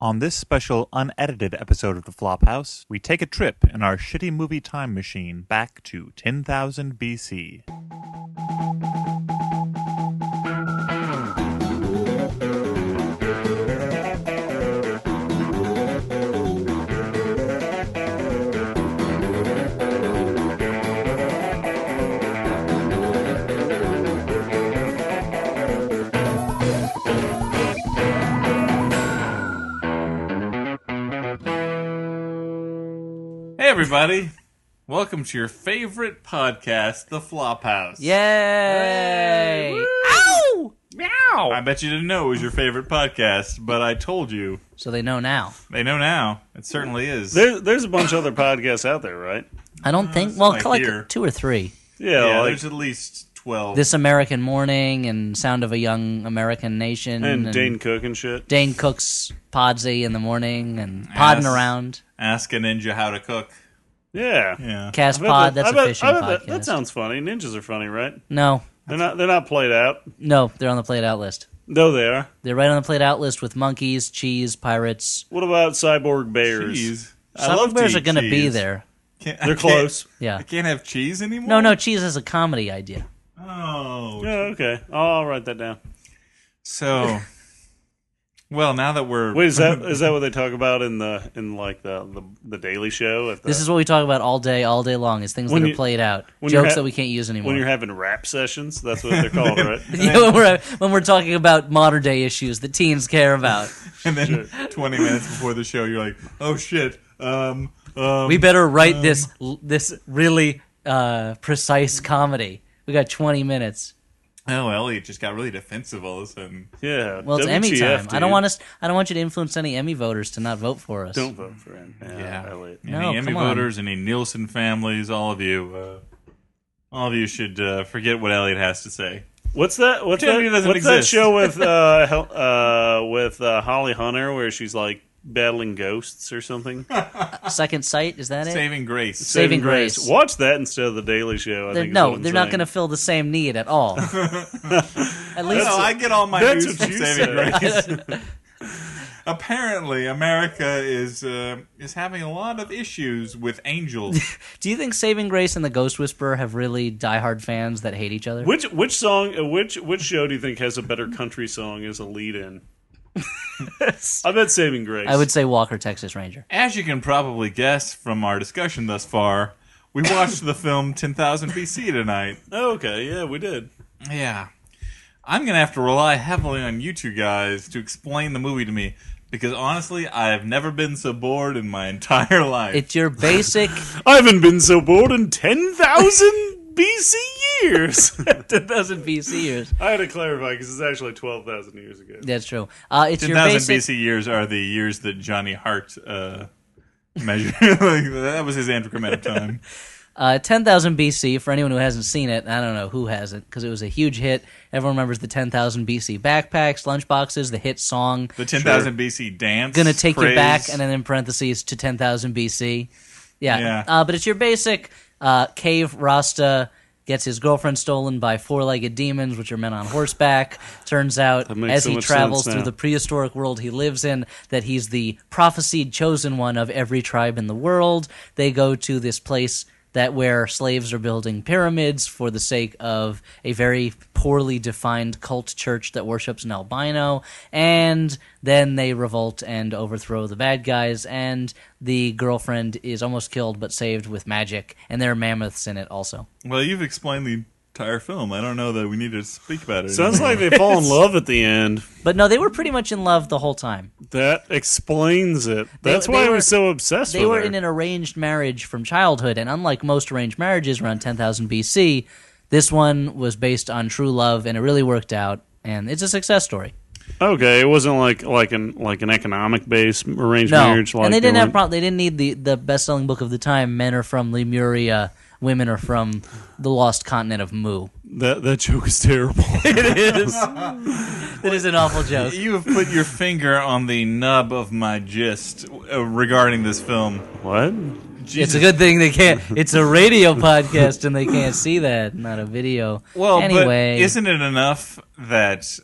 On this special unedited episode of The Flophouse, we take a trip in our shitty movie time machine back to 10,000 BC. Hey everybody, welcome to your favorite podcast, The Flophouse. Yay! Hey, Ow! Meow! I bet you didn't know it was your favorite podcast, but I told you. So they know now. They know now. It certainly is. There's a bunch of other podcasts out there, right? I don't think, it's well, like like here. 2 or 3. yeah, like, there's at least 12. This American Morning and Sound of a Young American Nation. and Dane Cook and shit. Dane Cook's Podsy in the morning and Podding Around. Ask a Ninja How to Cook. Yeah. Yeah. Cast I bet Pod, that- that's I bet- a fishing I bet podcast. that sounds funny. Ninjas are funny, right? No, They're not played out. no, they're on the played out list. No, they are. They're right on the played out list with monkeys, cheese, pirates. What about cyborg bears? Cheese. I Some love bears to are eat going to be cheese. there. They're close. Yeah. I can't have cheese anymore? No, cheese is a comedy idea. Oh. Yeah, okay. I'll write that down. So, well, now that we're... Wait, is that what they talk about in the Daily Show? This is what we talk about all day long, is things When that you- are played out. when you're Jokes ha- that we can't use anymore. when you're having rap sessions. That's what they're called, right? Yeah, when we're talking about modern day issues that teens care about. And then 20 minutes before the show, you're like, oh shit, We better write this really precise comedy. We got 20 minutes. Oh, Elliot just got really defensive all of a sudden. Yeah. Well, it's Emmy WTF, time. dude. I don't want you to influence any Emmy voters to not vote for us. Don't vote for him. Yeah. Elliot. No, Any Emmy come on. voters, any Nielsen families, all of you should forget what Elliot has to say. What's that doesn't exist. show with Holly Hunter where she's like battling ghosts or something? Second Sight, is that it? Saving Grace. Saving Grace. Watch that instead of the Daily Show. I think is what I'm they're not saying. going to fill the same need at all. At least No, I get all my That's news what from you Saving said. Grace. Apparently, America is having a lot of issues with angels. Do you think Saving Grace and the Ghost Whisperer have really diehard fans that hate each other? Which show do you think has a better country song as a lead-in? I bet Saving Grace. I would say Walker, Texas Ranger. As you can probably guess from our discussion thus far, we watched the film 10,000 BC tonight. Oh, okay, yeah, we did. Yeah. I'm going to have to rely heavily on you two guys to explain the movie to me, because honestly, I have never been so bored in my entire life. It's your basic I haven't been so bored in 10,000 BC years. 10,000 BC years. I had to clarify because it's actually 12,000 years ago. That's true. It's your 10,000 basic. BC years are the years that Johnny Hart measured. Like, that was his androgram time. 10,000 BC, for anyone who hasn't seen it, I don't know who hasn't, because it was a huge hit. Everyone remembers the 10,000 BC backpacks, lunchboxes, the hit song, The 10,000 BC dance. Gonna Take You craze. Back, and then in parentheses, to 10,000 BC. Yeah. Yeah. But it's your basic cave Rasta gets his girlfriend stolen by four-legged demons, which are men on horseback. Turns out, That makes as so he much travels sense through now. the prehistoric world he lives in, that he's the prophesied chosen one of every tribe in the world. They go to this place where slaves are building pyramids for the sake of a very poorly defined cult church that worships an albino, and then they revolt and overthrow the bad guys, and the girlfriend is almost killed but saved with magic, and there are mammoths in it also. Well, you've explained the entire film. I don't know that we need to speak about it. Sounds anymore. like they fall in love at the end. But no, they were pretty much in love the whole time. That explains it. That's They why I were- was so obsessed They with were her. in an arranged marriage from childhood, and unlike most arranged marriages around 10,000 BC, this one was based on true love, and it really worked out, and it's a success story. Okay, it wasn't like an economic based arranged No, marriage. Like and they didn't were- have they didn't need the best-selling book of the time, Men Are From Lemuria, Women Are From the Lost Continent of Mu. That joke is terrible. It is. It is an awful joke. You have put your finger on the nub of my gist regarding this film. What? It's a good thing they can't. It's a radio podcast and they can't see that, not a video. Well, anyway, but isn't it enough that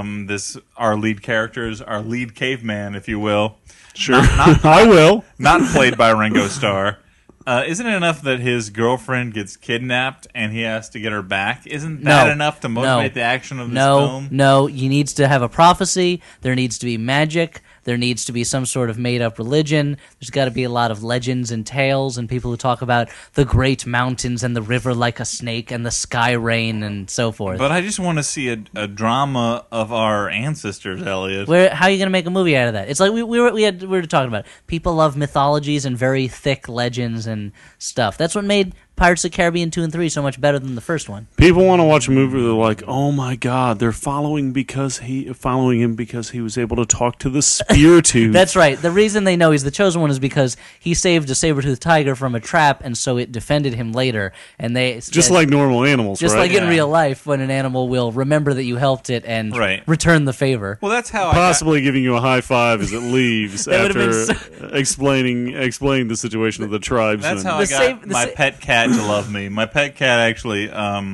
our lead characters, our lead caveman, if you will, Sure, I will. not played by Ringo Starr. Isn't it enough that his girlfriend gets kidnapped and he has to get her back? Isn't that enough to motivate the action of this film? No, you needs to have a prophecy. There needs to be magic. There needs to be some sort of made-up religion. There's got to be a lot of legends and tales and people who talk about the great mountains and the river like a snake and the sky rain and so forth. But I just want to see a drama of our ancestors, Elliot. How are you going to make a movie out of that? It's like we were talking about. People love mythologies and very thick legends and stuff. That's what made Pirates of the Caribbean 2 and 3 so much better than the first one. People want to watch a movie. They're like, "Oh my God, they're following him because he was able to talk to the spear tooth." That's right. The reason they know he's the chosen one is because he saved a saber-toothed tiger from a trap, and so it defended him later. And they just like normal animals, just right? like in real life, when an animal will remember that you helped it and return the favor. Well, that's how possibly giving you a high five as it leaves after been explaining the situation of the tribes. That's how I got my pet cat to love me. My pet cat actually,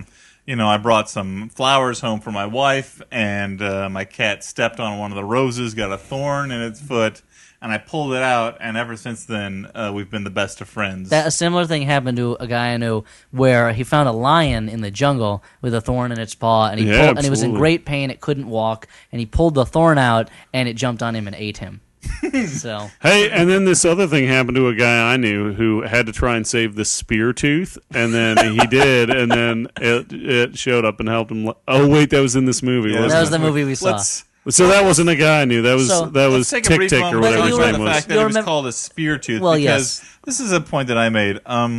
I brought some flowers home for my wife, and my cat stepped on one of the roses, got a thorn in its foot, and I pulled it out, and ever since then, we've been the best of friends. A similar thing happened to a guy I knew where he found a lion in the jungle with a thorn in its paw, and he was in great pain, it couldn't walk, and he pulled the thorn out, and it jumped on him and ate him. So hey, and then this other thing happened to a guy I knew who had to try and save the spear tooth, and then he did, and then it showed up and helped him. Oh wait, that was in this movie. That was the movie we saw. So that wasn't a guy I knew. That was Tick Tick or whatever his name the was. fact that it was called a spear tooth because this is a point that I made.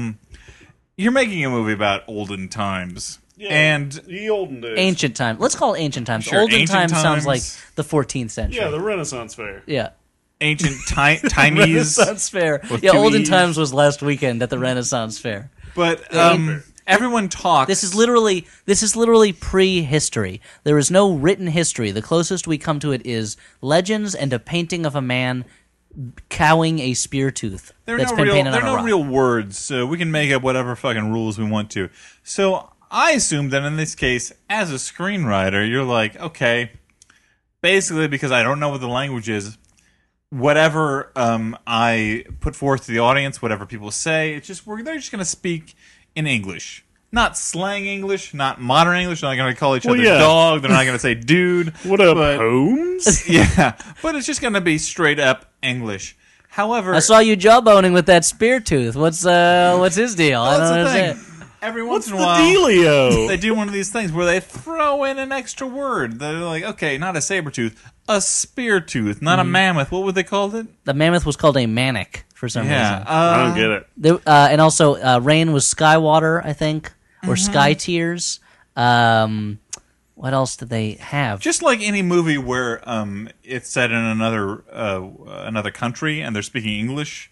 You're making a movie about olden times. Yeah, and the olden days. Ancient times. Let's call it ancient times. Sure, olden ancient times sounds like the 14th century. Yeah, the Renaissance fair. Yeah. Ancient timies. Renaissance fair. Yeah, olden times was last weekend at the Renaissance fair. But everyone talks. This is literally prehistory. There is no written history. The closest we come to it is legends and a painting of a man cowing a spear tooth. There are no real words, so we can make up whatever fucking rules we want to. So I assume that in this case, as a screenwriter, you're like, okay, basically because I don't know what the language is, whatever I put forth to the audience, whatever people say, they're just going to speak in English. Not slang English, not modern English. They're not going to call each other dog. They're not going to say dude. What up, Holmes? Yeah, but it's just going to be straight up English. However, I saw you jawboning with that spear tooth. What's his deal? I don't understand. Every once in a while, dealio? They do one of these things where they throw in an extra word. They're like, okay, not a saber tooth, a spear tooth, not a mammoth. What would they call it? The mammoth was called a manic for some reason. I don't get it. And also, rain was sky water, I think, or sky tears. What else did they have? Just like any movie where it's set in another country and they're speaking English.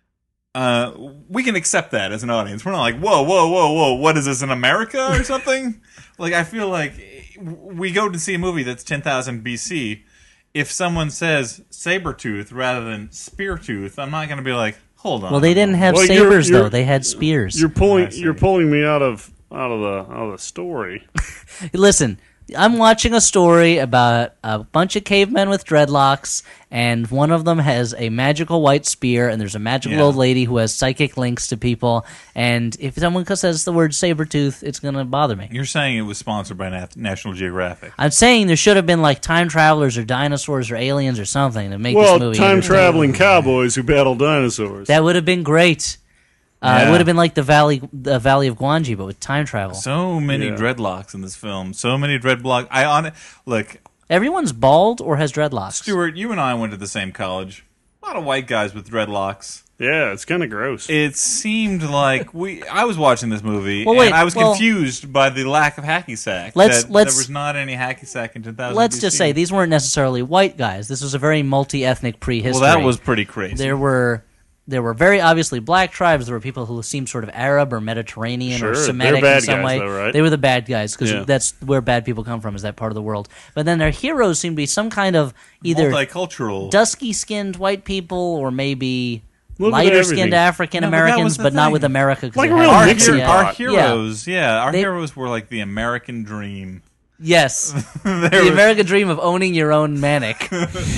We can accept that as an audience. We're not like, whoa, what is this, in America or something? Like, I feel like we go to see a movie that's 10,000 BC. If someone says saber-tooth rather than spear-tooth, I'm not going to be like, hold on. Well, they didn't have sabers, though. They had spears. You're pulling me out of the story. Listen, I'm watching a story about a bunch of cavemen with dreadlocks, and one of them has a magical white spear, and there's a magical old lady who has psychic links to people, and if someone says the word saber-tooth, it's going to bother me. You're saying it was sponsored by National Geographic. I'm saying there should have been like time travelers or dinosaurs or aliens or something to make this movie. Well, time-traveling cowboys who battle dinosaurs. That would have been great. It would have been like the Valley of Gwangi, but with time travel. So many dreadlocks in this film. So many dreadlocks. Look, everyone's bald or has dreadlocks. Stuart, you and I went to the same college. A lot of white guys with dreadlocks. Yeah, it's kind of gross. It seemed like I was watching this movie and I was confused by the lack of hacky sack. There was not any hacky sack in 2000. Let's just say these weren't necessarily white guys. This was a very multi-ethnic prehistory. Well, that was pretty crazy. There were very obviously black tribes. There were people who seemed sort of Arab or Mediterranean or Semitic in some way. Though, right? They were the bad guys because that's where bad people come from, is that part of the world. But then their heroes seemed to be some kind of either multicultural, dusky-skinned white people or maybe lighter-skinned African Americans, but not with America. Like our heroes, our heroes were like the American dream. Yes, There the was- American dream of owning your own manic.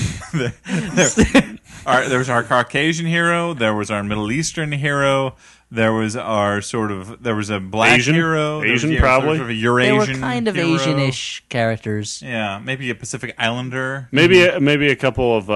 there was our Caucasian hero. There was our Middle Eastern hero. There was our there was a black Asian? hero. There was, Asian, yeah, probably? sort of a They Eurasian were kind of hero. Asian-ish characters. Yeah, maybe a Pacific Islander. Maybe a couple of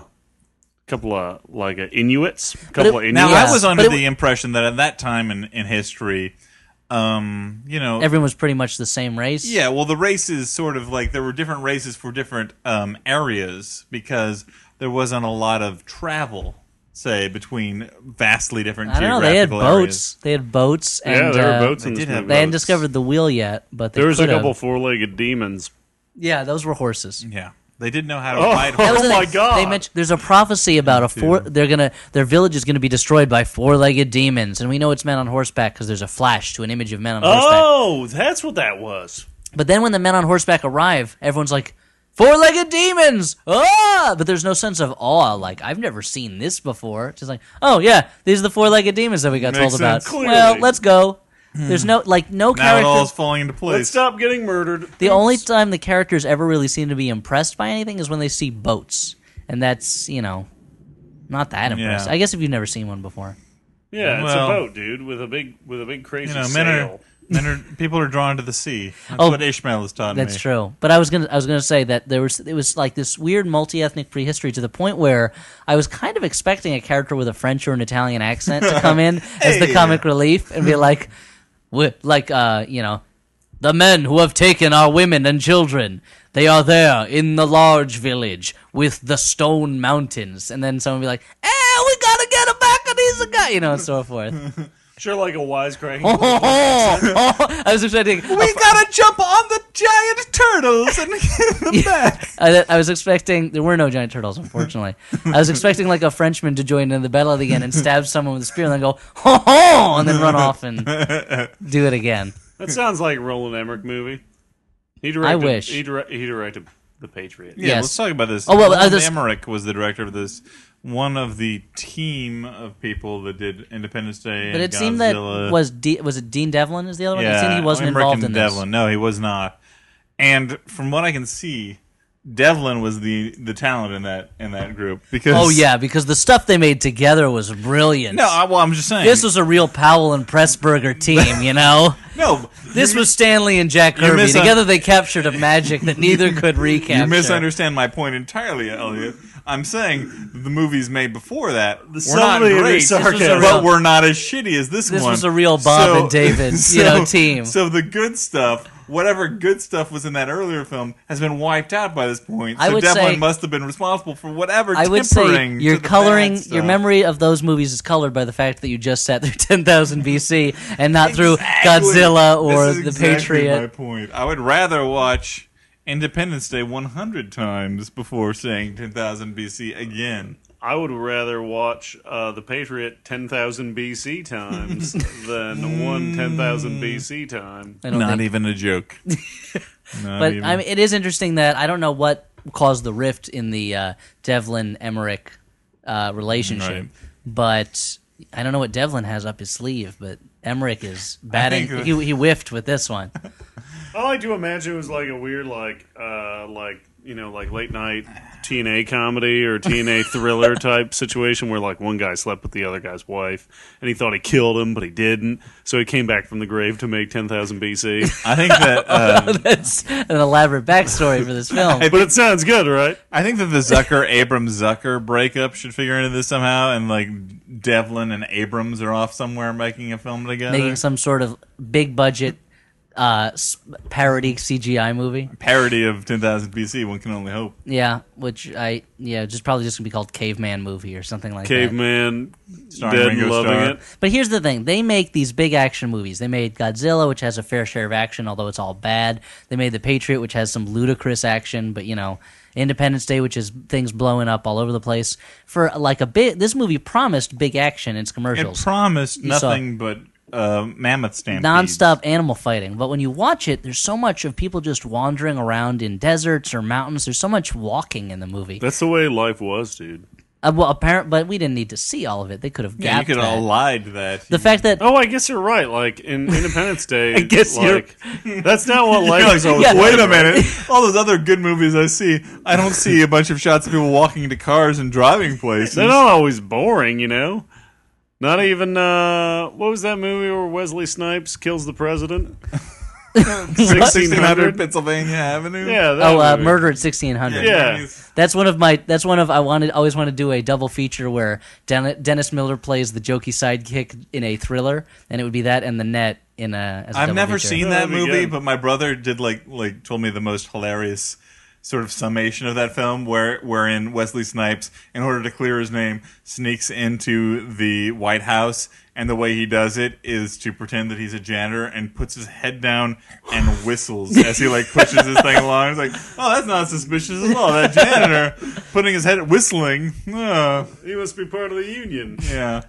like Inuits. Couple of Inuits. Now, Yeah. I was under But it- the impression that at that time in history, Everyone was pretty much the same race. yeah, well, the races sort of like there were different races for different areas because there wasn't a lot of travel, say, between vastly different I don't know. They had geographical boats. areas. They had boats. And, Yeah, there were boats they in this did have movie. They hadn't boats. discovered the wheel yet, but they There was a could have. couple four-legged demons. Yeah, those were horses. Yeah, they did know how to Oh. ride That was horses. the my thing. God. They mentioned there's a prophecy about their village is gonna be destroyed by four-legged demons, and we know it's men on horseback because there's a flash to an image of men on horseback. Oh, that's what that was. But then when the men on horseback arrive, everyone's like, four-legged demons! Ah! But there's no sense of awe. Like, I've never seen this before. Just like, oh yeah, these are the four-legged demons that we got Makes told about. sense. Clearly. Well, let's go. There's no Now it all is character. falling into Let's place. stop getting murdered. The only time the characters ever really seem to be impressed by anything is when they see boats, and that's not that impressed. Yeah. I guess if you've never seen one before. Yeah, it's Well- a boat, dude, with a big crazy Men sail. people are drawn to the sea. That's Oh, what Ishmael has taught That's me. true. But I was gonna say that it was like this weird multi-ethnic prehistory to the point where I was kind of expecting a character with a French or an Italian accent to come in as the Hey. comic relief and be like, the men who have taken our women and children, they are there in the large village with the stone mountains, and then someone be like, we gotta get them back, and he's a guy, and so forth. Sure, like a wisecracking. I was expecting. We gotta jump on the giant turtles and get them back. I was expecting there were no giant turtles, unfortunately. I was expecting like a Frenchman to join in the battle again and stab someone with a spear and then go ho ho and then run off and do it again. That sounds like a Roland Emmerich movie. He directed, I wish. he directed The Patriot. Yeah, Yes. let's talk about this. Oh, well, Roland this- Emmerich was the director of this. One of the team of people that did Independence Day. But and it seemed that Godzilla. was it Dean Devlin is the other one? It Yeah, seemed he wasn't Emmerich involved and in this. Devlin. No, he was not. And from what I can see, Devlin was the talent in that group because Oh yeah, because the stuff they made together was brilliant. No, I'm just saying This was a real Powell and Pressburger team, no. This was Stanley and Jack You're Kirby. Together they captured a magic that neither could recapture. You misunderstand my point entirely, Elliot. I'm saying the movies made before that were not subtlety of your great, sarcasm. but were not as shitty as this one. This was a real Bob and David, team. So the good stuff, whatever good stuff was in that earlier film, has been wiped out by this point. I So would Devlin say- must have been responsible for whatever I would say tempering your to the coloring, bad stuff. your memory of those movies is colored by the fact that you just sat through 10,000 BC and not through Exactly. Godzilla or This is The exactly Patriot. My point. I would rather watch Independence Day 100 times before saying 10,000 BC again. I would rather watch The Patriot 10,000 BC times than 10,000 BC time. I don't Not think- even a joke. Not But even. I mean, it is interesting that I don't know what caused the rift in the Devlin Emmerich relationship, Right. but I don't know what Devlin has up his sleeve. But Emmerich is batting. think- He whiffed with this one. I like to imagine it was like a weird, like late night TNA comedy or TNA thriller type situation where like one guy slept with the other guy's wife and he thought he killed him, but he didn't. So he came back from the grave to make 10,000 BC. I think that That's an elaborate backstory for this film. But it sounds good, right? I think that the Abrams Zucker breakup should figure into this somehow, and like Devlin and Abrams are off somewhere making a film together. Making some sort of big budget parody CGI movie. Parody of 10,000 BC. One can only hope. Yeah, just probably just gonna be called Caveman movie or something like that. Caveman, Starring dead and Ringo loving Starr. it. But here's the thing: they make these big action movies. They made Godzilla, which has a fair share of action, although it's all bad. They made The Patriot, which has some ludicrous action, but Independence Day, which is things blowing up all over the place. For like this movie promised big action in its It commercials. promised You saw- nothing but mammoth stampedes. Non-stop animal fighting, but when you watch it, there's so much of people just wandering around in deserts or mountains. There's so much walking in the movie. That's the way life was, dude. Well, apparent, but we didn't need to see all of it. They could have Yeah, you gapped could have that. lied to that. The fact that Oh, I guess you're right. Like in Independence Day, I guess like that's not what life You're is like, always yeah. like, wait a right? minute. All those other good movies I see, I don't see a bunch of shots of people walking into cars and driving places. They're not always boring, you know. Not even what was that movie where Wesley Snipes kills the president? 1600 Pennsylvania Avenue. Yeah. That movie. Murder at 1600. Yeah. That's one of always want to do a double feature where Dennis Miller plays the jokey sidekick in a thriller, and it would be that and The Net in a. As a I've double never feature. seen Oh, that that'd be movie, good. but my brother did like told me the most hilarious sort of summation of that film wherein Wesley Snipes, in order to clear his name, sneaks into the White House, and the way he does it is to pretend that he's a janitor and puts his head down and whistles as he like pushes his thing along. It's like, oh, that's not suspicious at all. That janitor putting his head whistling. Oh, He must be part of the union. yeah.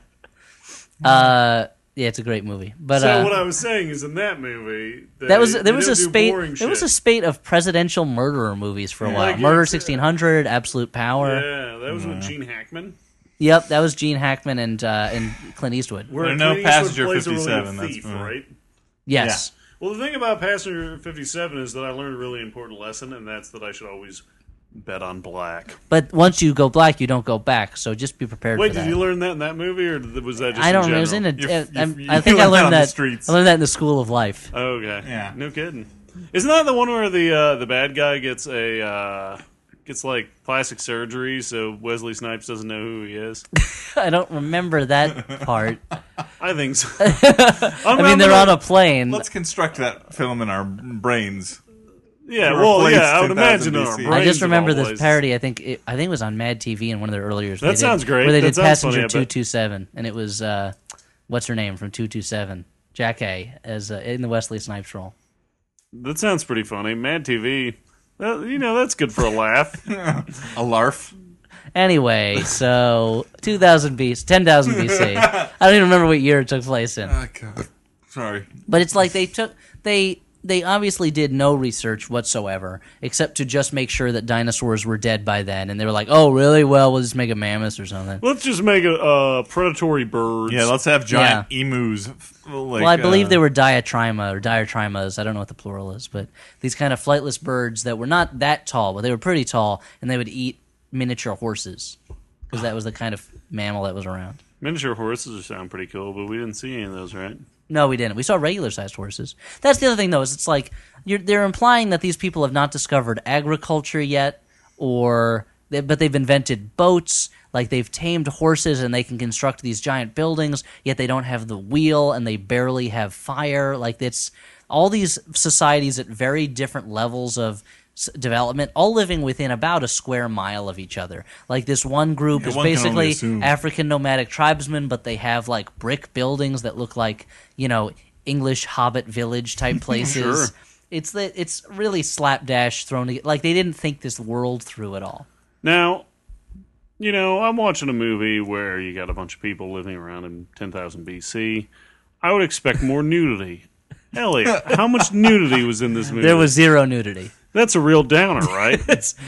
Yeah, it's a great movie. But So what I was saying is, in that movie, there was they a don't do spate. boring There was a shit. spate of presidential murderer movies for a while. Like Murder it's, 1600, Absolute Power. Yeah, that was with Gene Hackman. Yep, that was Gene Hackman and Clint Eastwood. Where No Clint Eastwood Passenger plays a 57, really that's thief, fine. right? Yes. Well, the thing about Passenger 57 is that I learned a really important lesson, and that's that I should always bet on black. But once you go black, you don't go back. So just be prepared Wait, for that. did you learn that in that movie, or was that just I don't in remember. It was in general? I think I learned that learned on the that. streets. I learned that in the School of Life. Oh, okay. Yeah. No kidding. Isn't that the one where the bad guy gets like plastic surgery, so Wesley Snipes doesn't know who he is? I don't remember that part. I think so. I mean, they're on a plane. Let's construct that film in our brains. Yeah, to well, replace yeah, I would 2000 imagine in our BC. brains. I just of remember all this places. parody. I think it was on Mad TV in one of their earlier. That sounds great. Where they That did sounds Passenger funny, I bet. 227, and it was what's her name from 227, Jack A. as in the Wesley Snipes role. That sounds pretty funny. Mad TV. That's good for a laugh. A larf. Anyway, so 2000 BC, 10,000 BC. I don't even remember what year it took place in. Oh, God. Sorry. But it's like they obviously did no research whatsoever, except to just make sure that dinosaurs were dead by then. And they were like, "Oh, really? Well, we'll just make a mammoth or something." Let's just make a predatory birds. Yeah, let's have giant emus. Well, I believe they were diatrima or diatrimas. I don't know what the plural is, but these kind of flightless birds that were not that tall, but they were pretty tall, and they would eat miniature horses because that was the kind of mammal that was around. Miniature horses sound pretty cool, but we didn't see any of those, right? No, we didn't. We saw regular-sized horses. That's the other thing, though, is it's like they're implying that these people have not discovered agriculture yet, but they've invented boats. Like they've tamed horses and they can construct these giant buildings, yet they don't have the wheel and they barely have fire. Like it's all these societies at very different levels of development, all living within about a square mile of each other. Like this one group is one can only basically assume. African nomadic tribesmen, but they have like brick buildings that look like, English Hobbit village type places. Sure. It's really slapdash thrown together. Like they didn't think this world through at all. Now, I'm watching a movie where you got a bunch of people living around in 10,000 BC. I would expect more nudity. Elliot, how much nudity was in this movie? There was zero nudity. That's a real downer, right?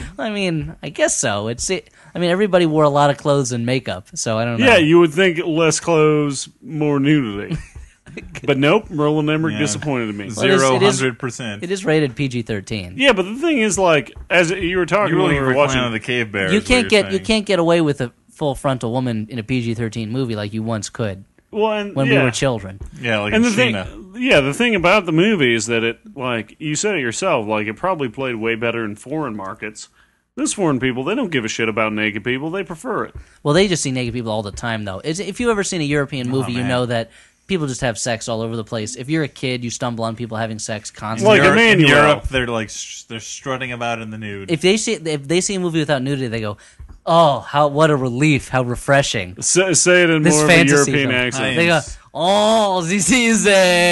I guess so. Everybody wore a lot of clothes and makeup, so I don't know. Yeah, you would think less clothes, more nudity. But nope, Roland Emmerich Yeah. disappointed me. it is- 0-100%. It is rated PG-13. Yeah, but the thing is, like, as you were talking You when really we were were watching, Planet of the Cave Bear. You is what you're you saying. can't get away with a full frontal woman in a PG-13 movie like you once could when we were children. Yeah, like And in the thing, Sheena. the thing about the movie is that it, like you said it yourself, like it probably played way better in foreign markets. Those foreign people, they don't give a shit about naked people; they prefer it. Well, they just see naked people all the time, though. If you've ever seen a European movie, you man. know that people just have sex all over the place. If you're a kid, you stumble on people having sex constantly. Like in Emmanuel. Europe, they're like they're strutting about in the nude. If they see a movie without nudity, they go, "Oh, what a relief! How refreshing!" Say it in This more of a fantasy European film. accent. They go, "Oh, this is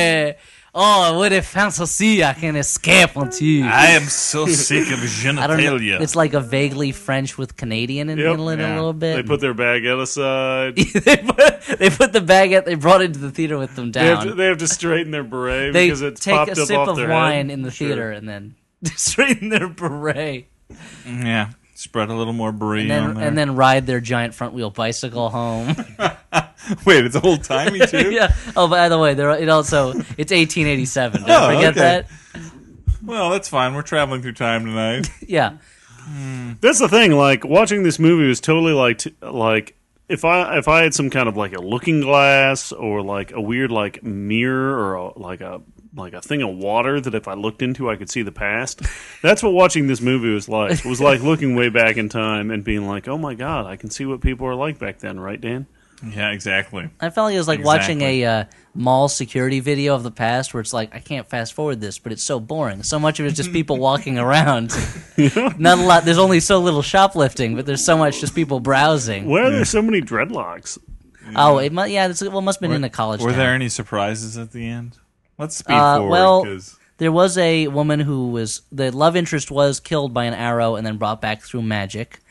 what a fantasy! I can escape onto you." I am so sick of I don't know. genitalia. It's like a vaguely French with Canadian in Yep. it a Yeah. little bit. They put their baguette aside. they put the baguette they brought into the theater with them down. They have to straighten their beret They because it's take popped a up sip off of their wine head. in the Sure. theater and then straighten their beret. Yeah. Spread a little more brie and then on there. and then ride their giant front wheel bicycle home. Wait, it's old timey too. Yeah. Oh, by the way, it's 1887. Don't Oh, forget okay. that. Well, that's fine. We're traveling through time tonight. Yeah. That's the thing. Like watching this movie was totally like if I had some kind of like a looking glass or like a weird like mirror or like a thing of water that if I looked into I could see the past. That's what watching this movie was like. It was like looking way back in time and being like, oh my god, I can see what people are like back then, right, Dan? Yeah, exactly. I felt like it was like watching Exactly. a mall security video of the past where it's like, I can't fast forward this, but it's so boring. So much of it is just people walking around. Not a lot. There's only so little shoplifting, but there's so much just people browsing. Why are there so many dreadlocks? Oh, it must. Yeah, it must have been in a college Were town. there any surprises at the end? Let's speed well, forward. 'Cause There was a woman who was the love interest was killed by an arrow and then brought back through magic.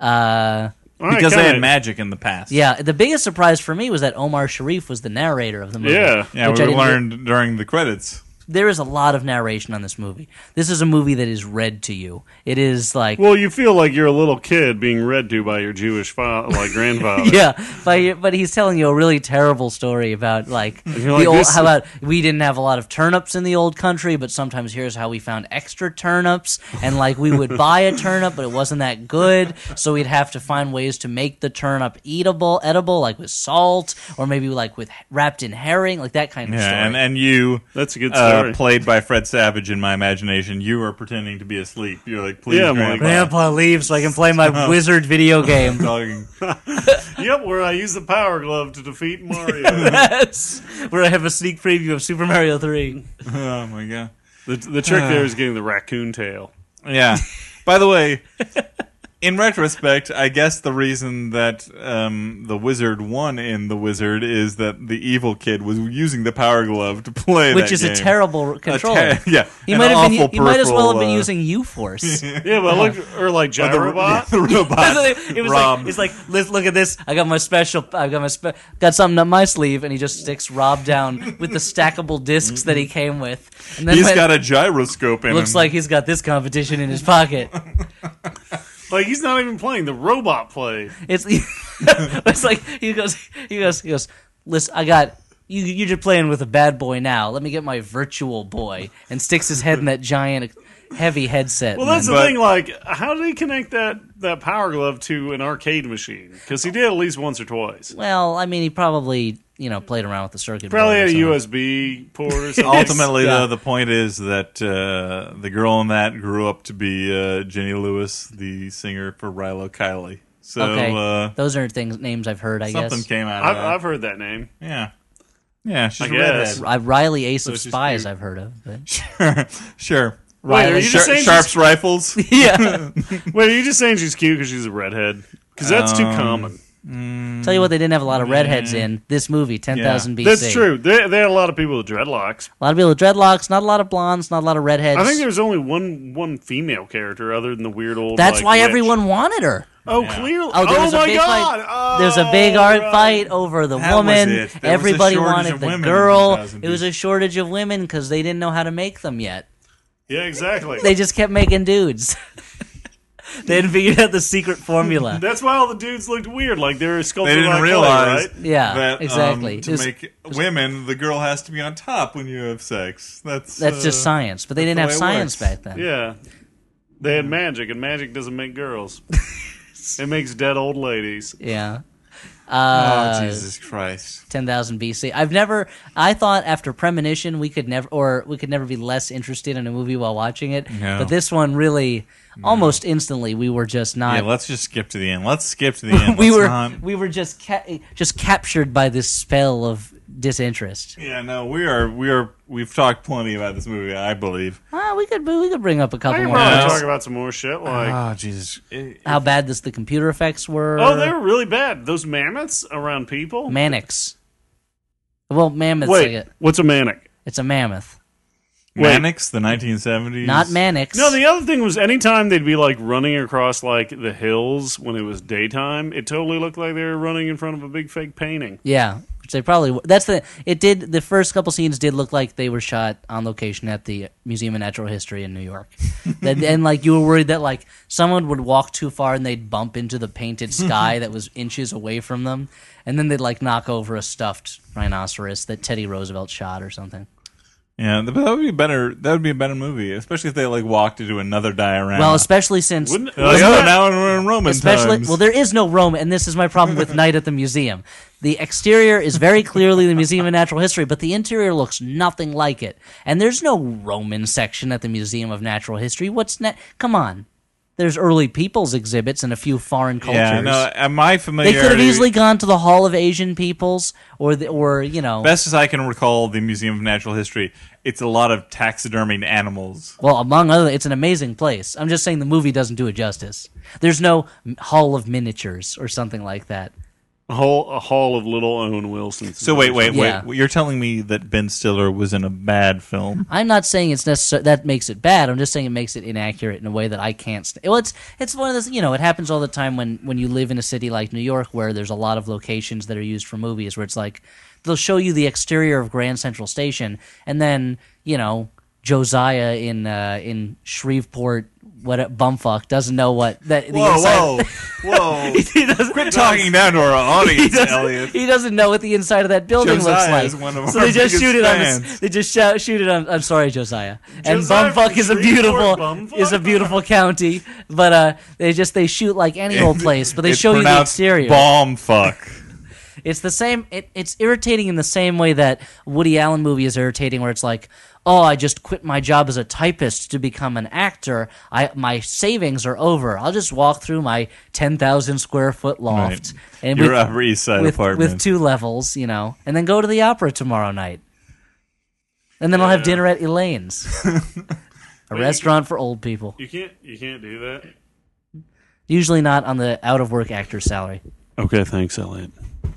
because they had magic in the past. Yeah, the biggest surprise for me was that Omar Sharif was the narrator of the movie. Yeah. Yeah, which I we didn't learned during the credits. There is a lot of narration on this movie. This is a movie that is read to you. It is like Well, you feel like you're a little kid being read to by your Jewish grandfather. yeah, but he's telling you a really terrible story about like you're like, the old. this- How about we didn't have a lot of turnips in the old country, but sometimes here's how we found extra turnips, and like we would buy a turnip, but it wasn't that good, so we'd have to find ways to make the turnip edible, like with salt, or maybe like with wrapped in herring, like that kind of story. Yeah, and you, That's a good story. played by Fred Savage in my imagination, you were pretending to be asleep. You're like, please, Yeah, I'm Grandpa. like, Grandpa leaves so I can play my wizard video game. Talking. Yep, where I use the power glove to defeat Mario. Yes, where I have a sneak preview of Super Mario 3. Oh my god. the trick there is getting the raccoon tail. Yeah. By the way, in retrospect, I guess the reason that the wizard won in The Wizard is that the evil kid was using the power glove to play Which that is game. a terrible controller. Yeah. He an might have been. awful He might as well have been peripheral, using U-Force. Yeah, but look, or like Gyrobot. the robot. It was Rob. like it's like look at this. I got my special. Got something up my sleeve, and he just sticks Rob down with the stackable discs that he came with. And then He's got a gyroscope in looks him. like he's got this competition in his pocket. Like he's not even playing. The robot played. It's it's like he goes. Listen, I got. You're just playing with a bad boy now. Let me get my virtual boy, and sticks his head in that giant, heavy headset. Well, and that's then- the But- thing. Like, how did he connect that power glove to an arcade machine? Because he did at least once or twice. well, I mean, he probably played around with the circuit. Probably board had or a something. USB port or something. Ultimately, Yeah. though, the point is that the girl in that grew up to be Jenny Lewis, the singer for Rilo Kiley. So Okay, those are names I've heard. I something guess came out of that. I've heard that name. Yeah, she's I a guess. redhead. Riley Ace of she's Spies. cute. I've heard of. But. Sure. Wait, are you just saying Sharp's rifles. Yeah. Wait, are you just saying she's cute because she's a redhead? Because that's too common. Tell you what, they didn't have a lot of redheads in this movie, 10,000 BC. That's true. They had a lot of people with dreadlocks. A lot of people with dreadlocks, not a lot of blondes, not a lot of redheads. I think there's only one female character other than the weird old. That's like, why witch. everyone wanted her. Oh, Yeah. clearly. Oh, there was a my big god! fight. There's a big art right. fight over the That was woman. it. There was a Everybody shortage wanted of the women in girl. 2000 It was a shortage of women because they didn't know how to make them yet. Yeah, exactly. They just kept making dudes. They hadn't figured out the secret formula. That's why all the dudes looked weird, like they were sculpted They didn't like realize clay, right? Yeah, that exactly. to make women, the girl has to be on top when you have sex. That's Just science, but they didn't have that's the way it science works. back then. Yeah, they had magic, and magic doesn't make girls. It makes dead old ladies. Yeah. Oh Jesus Christ! 10,000 BC. I thought after Premonition we could never be less interested in a movie while watching it. No. But this one really, almost instantly, we were just not. Yeah, let's just skip to the end. Let's skip to the end. we Let's were not- we were just captured by this spell of disinterest. Yeah, no, we've talked plenty about this movie, I believe. We could bring up a I couple can more. probably things. talk about some more shit. Like, Oh Jesus! How bad the computer effects were. oh, they were really bad. Those mammoths around people. Mannix. Well, mammoths. Wait, what's a manic? It's a mammoth, Mannix, the 1970s. not Mannix. No, the other thing was anytime they'd be like running across like the hills when it was daytime, it totally looked like they were running in front of a big fake painting. Yeah, Which they probably the first couple scenes did look like they were shot on location at the Museum of Natural History in New York. And like you were worried that like someone would walk too far and they'd bump into the painted sky that was inches away from them, and then they'd like knock over a stuffed rhinoceros that Teddy Roosevelt shot or something. Yeah, but that would be better. That would be a better movie, especially if they like walked into another diorama. Well, especially since Wouldn't- like, oh, now we're in Roman times. well, there is no Rome, and this is my problem with Night at the Museum. The exterior is very clearly the Museum of Natural History, but the interior looks nothing like it. And there's no Roman section at the Museum of Natural History. Come on. There's early peoples exhibits and a few foreign cultures. Yeah, no, my They familiarity. could have easily gone to the Hall of Asian Peoples, or you know. Best as I can recall, the Museum of Natural History, it's a lot of taxidermied animals. Well, among other, it's an amazing place. I'm just saying the movie doesn't do it justice. There's no Hall of Miniatures or something like that. A hall of little Owen Wilson. So wait. Yeah. You're telling me that Ben Stiller was in a bad film? I'm not saying it's necessary that makes it bad. I'm just saying it makes it inaccurate in a way that I can't. Well, it's one of those. You know, it happens all the time when you live in a city like New York, where there's a lot of locations that are used for movies, where it's like they'll show you the exterior of Grand Central Station, and then you know Josiah in Shreveport. What bumfuck doesn't know what that. Whoa! He doesn't, Quit talking down to our audience, Elliot. He doesn't know what the inside of that building Josiah looks like. is one of so our they just biggest shoot it fans. They just shoot it on. I'm sorry, Josiah. And Josiah bumfuck from is a Shreveport, beautiful bumfuck? county, but they shoot like any old place, but they It's show you the pronounced exterior. Bomb fuck. It's the same. It's irritating in the same way that Woody Allen movie is irritating, where it's like, oh, I just quit my job as a typist to become an actor. My savings are over. I'll just walk through my 10,000 square foot loft and Your Upper East Side apartment. with 2 levels, you know, and then go to the opera tomorrow night, and then I'll have dinner at Elaine's, a restaurant for old people. You can't do that. Usually not on the out of work actor's salary. Okay, thanks, Elliot.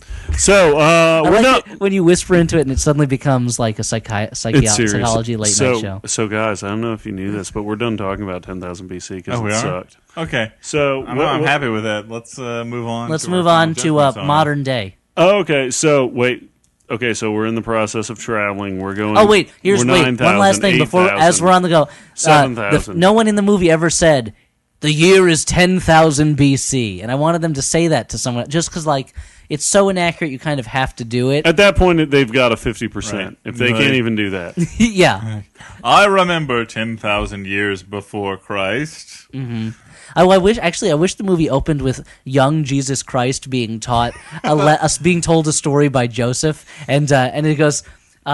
So I we're like not. it when you whisper into it and it suddenly becomes like a psychology late night show. So guys, I don't know if you knew this, but we're done talking about 10,000 BC because Oh, we it are? sucked. Okay. So I'm happy with that. Let's move on. Let's to move our on final to judgments on it. modern day. Oh, okay. So wait. Okay, so we're in the process of traveling. We're going. Oh wait, we're one 9,000, last thing before 8,000, as we're on the go. 7,000. No one in the movie ever said the year is 10,000 BC, and I wanted them to say that to someone just because like it's so inaccurate. You kind of have to do it. At that point, they've got a 50%. Right. If they Right. can't even do that, Yeah. I remember 10,000 years before Christ. I wish the movie opened with young Jesus Christ being taught being told a story by Joseph, and it goes,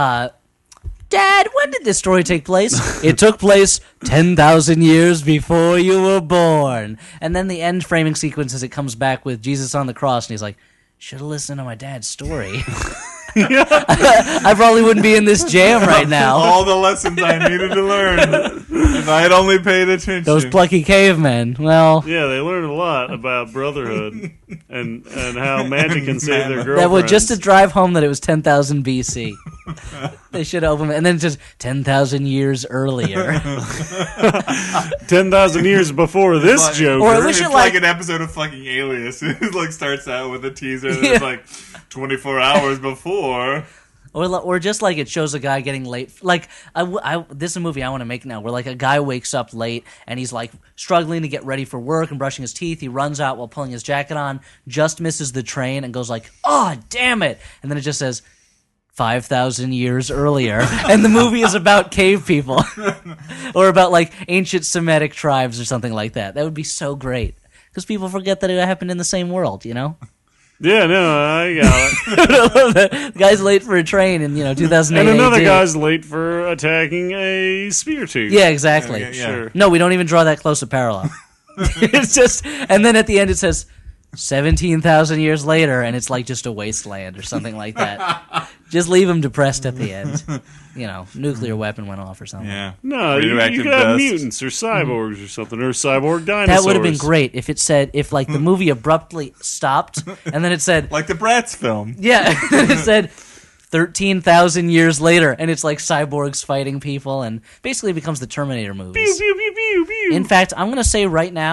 Dad, when did this story take place? It took place 10,000 years before you were born. And then the end framing sequence as it comes back with Jesus on the cross, and he's like, should have listened to my dad's story. I probably wouldn't be in this jam right now. All the lessons I needed to learn. If I had only paid attention. Those plucky cavemen. Well, yeah, they learned a lot about brotherhood and how magic can save their girlfriends. that would just to drive home that it was 10,000 BC. They should open it, and then just 10,000 years earlier. 10,000 years before this Like- joke. Or I It's wish it like like an episode of fucking Alias. It like starts out with a teaser that's Yeah. like 24 hours before. Or just like it shows a guy getting late. Like this is a movie I want to make now, where like a guy wakes up late and he's like struggling to get ready for work and brushing his teeth. He runs out while pulling his jacket on, just misses the train and goes like, "Oh, damn it!" And then it just says 5,000 years earlier, and the movie is about cave people, or about like ancient Semitic tribes or something like that. That would be so great because people forget that it happened in the same world, you know. Yeah, no, I got it. The guy's late for a train in 2008. And another AD. guy's late for attacking a spear tooth. Yeah, exactly. Yeah. Sure. No, we don't even draw that close a parallel. It's just, and then at the end it says 17,000 years later, and it's like just a wasteland or something like that. Just leave him depressed at the end. Nuclear weapon went off or something. Yeah. No, you Radioactive could have dust. mutants or cyborgs or something, or cyborg dinosaurs. That would have been great if it said, if like the movie abruptly stopped, and then it said, Like the Bratz film. yeah, it said 13,000 years later, and it's like cyborgs fighting people, and basically it becomes the Terminator movies. Pew, pew, pew, pew, pew. In fact, I'm going to say right now,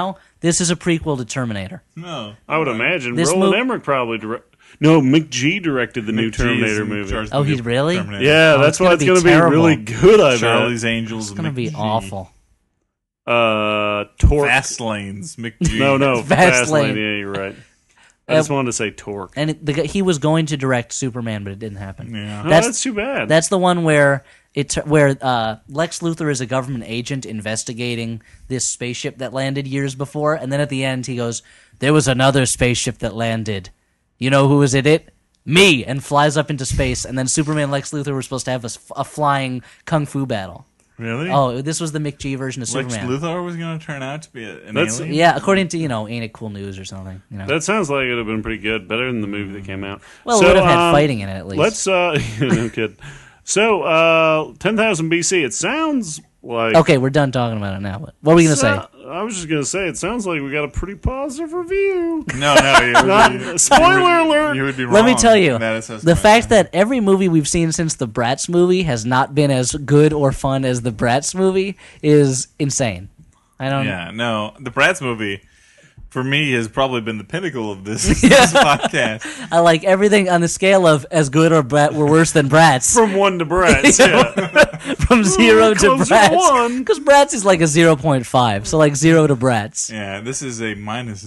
This is a prequel to Terminator. No. I would imagine This Roland mo- Emmerich probably No, McG directed the new McG is Terminator in movie. charge of Oh, the he really? Terminator. Yeah, Oh, that's it's why gonna it's be going to be terrible. really good. I bet. Charlie's Angels. It's going to be awful. Torque. Fast Lanes. McG. No, Fast Fast Lane. Lane. Yeah, you're right. I just wanted to say Torque. And he was going to direct Superman, but it didn't happen. Yeah. No, that's too bad. That's the one where Lex Luthor is a government agent investigating this spaceship that landed years before, and then at the end he goes, "There was another spaceship that landed. You know who was in it? Me!" and flies up into space. And then Superman and Lex Luthor were supposed to have a flying kung fu battle. Really? Oh, this was the McG version of Lex Superman. Luthor was going to turn out to be an That's- alien? Yeah, according to Ain't It Cool News or something. That sounds like it would have been pretty good. Better than the movie that came out. Well, So, it would have had fighting in it at least. Let's, no kid. So, 10,000 BC, it sounds like... Okay, we're done talking about it now. What were we going to say? I was just going to say, it sounds like we got a pretty positive review. No, you would be, Spoiler alert! You would be wrong. Let me tell you, in that assessment. the fact that every movie we've seen since the Bratz movie has not been as good or fun as the Bratz movie is insane. I don't. Yeah, no, the Bratz movie for me has probably been the pinnacle of this podcast. I like everything on the scale of as good or worse than Bratz. From 1 to Bratz, yeah. From 0 to closer to Bratz. 1. Because Bratz is like a 0.5, so like 0 to Bratz. Yeah, this is a minus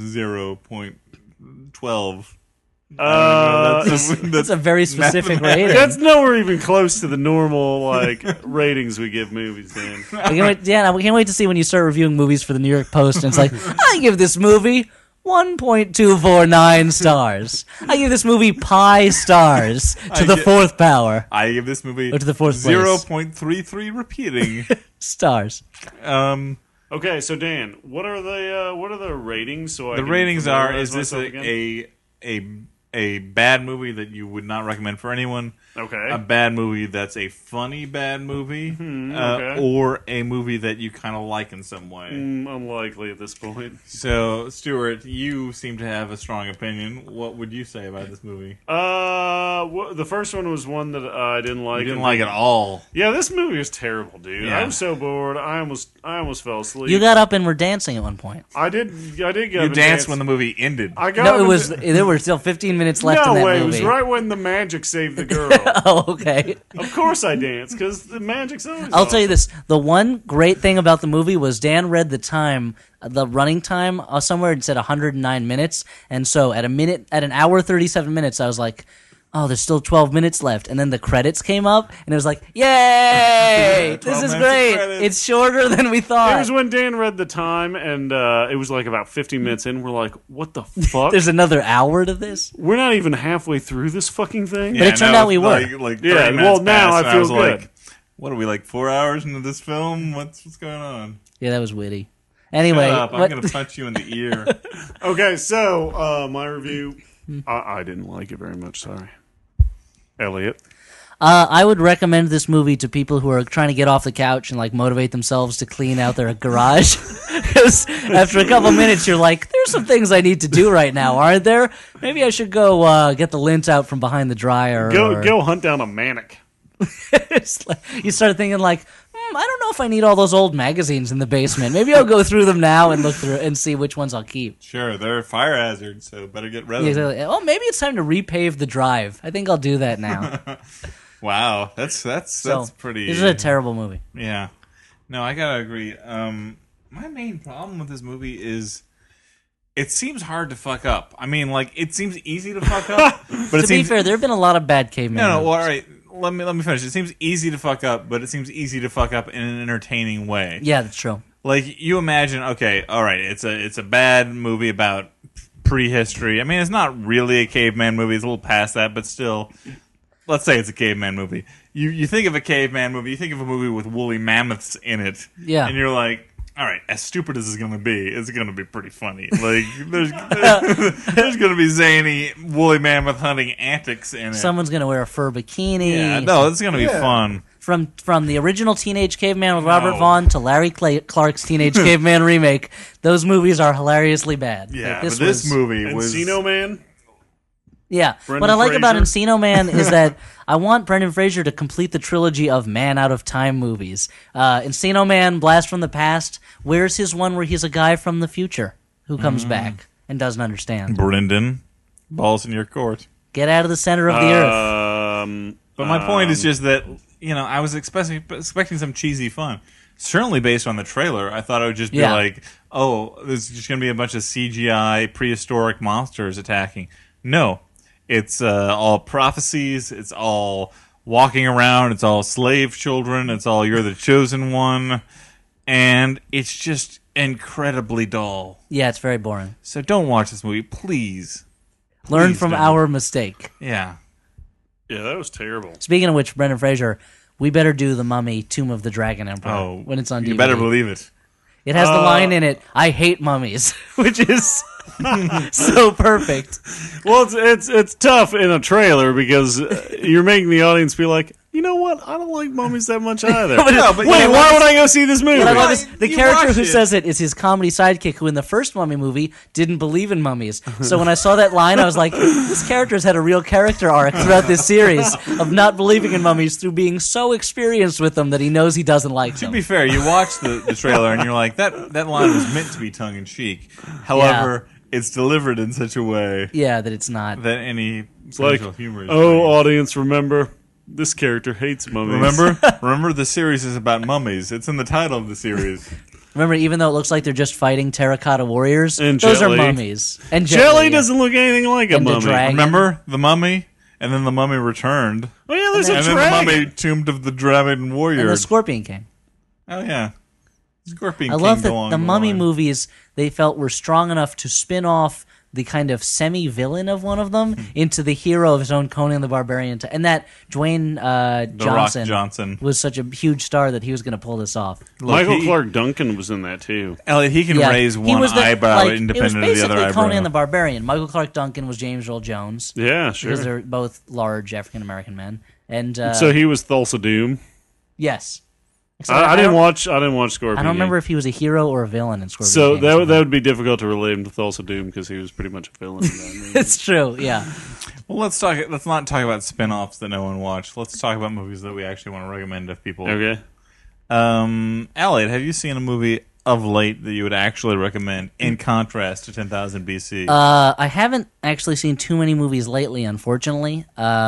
0.12. That's a very specific rating. That's nowhere even close to the normal like ratings we give movies, Dan. We can't wait to see when you start reviewing movies for the New York Post, and it's like, I give this movie 1.249 stars. I give this movie pi stars to the fourth power. I give this movie Or to the fourth place. 0.33 repeating. Stars. Okay, so Dan, what are the ratings? So The ratings are: is this a bad movie that you would not recommend for anyone? Okay. A bad movie that's a funny bad movie, okay. or a movie that you kind of like in some way. Unlikely at this point. So, Stuart, you seem to have a strong opinion. What would you say about this movie? The first one was one that I didn't like. You didn't like it at all. Yeah, this movie was terrible, dude. Yeah. I was so bored. I almost fell asleep. You got up and were dancing at one point. I did get up You and danced when the movie ended. I got No, up it and was. There were still 15 minutes left in No that way! It movie. was right when the magic saved the girl. Oh, okay. Of course I danced because the magic's always. I'll tell you this: the one great thing about the movie was Dan read the time, the running time somewhere. It said 109 minutes, and so at an hour 37 minutes, I was like, "Oh, there's still 12 minutes left." And then the credits came up, and it was like, "Yay! This 12 is minutes of great! credits. It's shorter than we thought." It was when Dan read the time, and it was like about 15 minutes in. We're like, "What the fuck? There's another hour to this. We're not even halfway through this fucking thing." But it turned out we were. Like Yeah, 30 well, minutes now passed, I and feel was good. like, what are we, like 4 hours into this film? What's going on? Yeah, that was witty. Anyway, Shut up. I'm what- going to punch you in the ear. Okay, so my review, I didn't like it very much. Sorry, Elliot. I would recommend this movie to people who are trying to get off the couch and like motivate themselves to clean out their garage. Because after a couple minutes, you're like, "There's some things I need to do right now, aren't there? Maybe I should go get the lint out from behind the dryer." or- Go hunt down a manic. It's like- you start thinking like, I don't know if I need all those old magazines in the basement. Maybe I'll go through them now and look through and see which ones I'll keep. Sure, they're fire hazards, so better get rid of Yeah, them. exactly. Oh, maybe it's time to repave the drive. I think I'll do that now. Wow, that's So, pretty. This is a terrible movie. Yeah. No, I gotta agree. My main problem with this movie is it seems hard to fuck up. I mean, like, it seems easy to fuck up, but it To be seems fair, there have been a lot of bad cavemen. no. movies. Well, all right. Let me finish. It seems easy to fuck up, but it seems easy to fuck up in an entertaining way. Yeah, that's true. Like, you imagine, okay, all right, it's a bad movie about prehistory. I mean, it's not really a caveman movie. It's a little past that, but still, let's say it's a caveman movie. You think of a caveman movie, you think of a movie with woolly mammoths in it, Yeah. and you're like, all right, as stupid as it's going to be, it's going to be pretty funny. Like, there's going to be zany woolly mammoth hunting antics in it. Someone's gonna wear a fur bikini. Yeah, no, it's going to be fun. From the original Teenage Caveman with Robert No. Vaughn to Larry Clark's Teenage Caveman remake, those movies are hilariously bad. Yeah, Like, but this was- movie was... Encino Man. Yeah, Brendan what I like about Fraser? Encino Man is that I want Brendan Fraser to complete the trilogy of Man Out of Time movies. Encino Man, Blast from the Past. Where's his one where he's a guy from the future? who comes back and doesn't understand. Brendan, balls in your court. Get out of the center of the earth. But my point is just that, I was expecting some cheesy fun. Certainly based on the trailer, I thought it would just be like, oh, there's just going to be a bunch of CGI prehistoric monsters attacking. No. It's all prophecies. It's all walking around. It's all slave children. It's all you're the chosen one. And it's just incredibly dull. Yeah, it's very boring. So don't watch this movie, please. Learn Please from don't. our mistake. Yeah. Yeah, that was terrible. Speaking of which, Brendan Fraser, we better do The Mummy, Tomb of the Dragon Emperor when it's on DVD. You better believe it. It has the line in it, I hate mummies, which is so perfect. Well, it's tough in a trailer because you're making the audience be like, you know what? I don't like mummies that much either. No, but Wait, why would I go see this movie? What I love is the You character watched who it. says it is his comedy sidekick who in the first Mummy movie didn't believe in mummies. So when I saw that line, I was like, this character's had a real character arc throughout this series of not believing in mummies through being so experienced with them that he knows he doesn't like To them. be fair, you watch the trailer and you're like, that line was meant to be tongue-in-cheek. However, it's delivered in such a way Yeah, that it's not. that any like, potential humor is oh, great. audience, remember, this character hates mummies. Remember the series is about mummies. It's in the title of the series. Remember, even though it looks like they're just fighting terracotta warriors, And those Jet Li. are mummies. And Jet Jelly Li, yeah. doesn't look anything like a And the mummy. dragon. Remember the mummy? And then the mummy returned. Oh, yeah, there's a And then dragon. the mummy tombed of the dragon warrior. And the Scorpion King. Oh, yeah. Scorpion I King love that along the Mummy line. movies, they felt were strong enough to spin off the kind of semi-villain of one of them into the hero of his own Conan the Barbarian. And that Dwayne The Rock Johnson, Johnson. was such a huge star that he was going to pull this off. Look, Michael he- Clark Duncan was in that, too. Elliot, he can Yeah, raise he one was the- eyebrow like, independent it was of the basically other eyebrow. Conan the Barbarian. Michael Clark Duncan was James Earl Jones. Yeah, sure. Because they're both large African-American men. And So he was Thulsa Doom. yes. Except I didn't don't- watch Scorpion. I don't remember King. if he was a hero or a villain in Scorpion So King. that would be difficult to relate him to Thulsa Doom because he was pretty much a villain in that movie. It's true, yeah. Well, let's not talk about spin-offs that no one watched. Let's talk about movies that we actually want to recommend to people. Okay. Elliot, have you seen a movie of late that you would actually recommend in contrast to 10,000 BC? I haven't actually seen too many movies lately, unfortunately,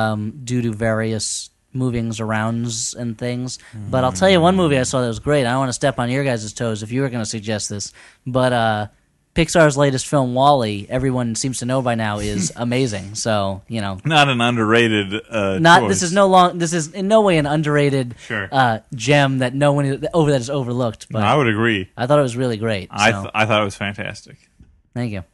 due to various movings arounds and things. But I'll tell you one movie I saw that was great. I don't want to step on your guys' toes if you were going to suggest this, but Pixar's latest film, WALL-E, everyone seems to know by now, is amazing. So, Not an underrated not choice. this is in no way an underrated Sure. gem that no one that is overlooked. But I would agree. I thought it was really great. So, I thought it was fantastic. thank you.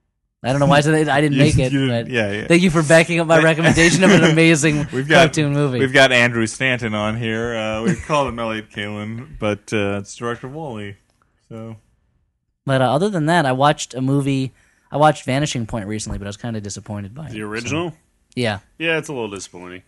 I don't know why I didn't make it, you but didn't- yeah. thank you for backing up my recommendation of an amazing We've got cartoon movie. We've got Andrew Stanton on here. We called him Elliot Kalin, but it's director of WALL-E. So But other than that, I watched a movie. I watched Vanishing Point recently, but I was kind of disappointed by it. The original? So, yeah, Yeah, it's a little disappointing.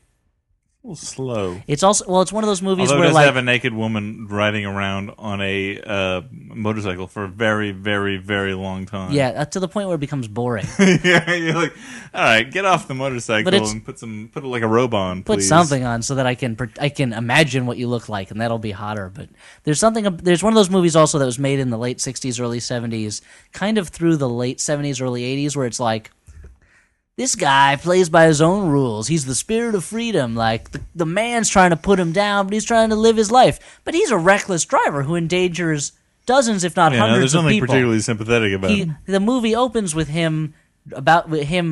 a little slow. it's also it's one of those movies Although it where does like have a naked woman riding around on a motorcycle for a very, very, very long time. yeah to the point where it becomes boring. Yeah, you're like, all right, get off the motorcycle But it's- and put like a robe on, Put please. something on so that I can imagine what you look like, and that'll be hotter. But there's one of those movies also that was made in the late '60s, early '70s, kind of through the late '70s, early '80s, where it's like, this guy plays by his own rules. He's the spirit of freedom. Like, the man's trying to put him down, but he's trying to live his life. But he's a reckless driver who endangers dozens, if not Yeah, hundreds there's of nothing people. particularly sympathetic about him. The movie opens with him about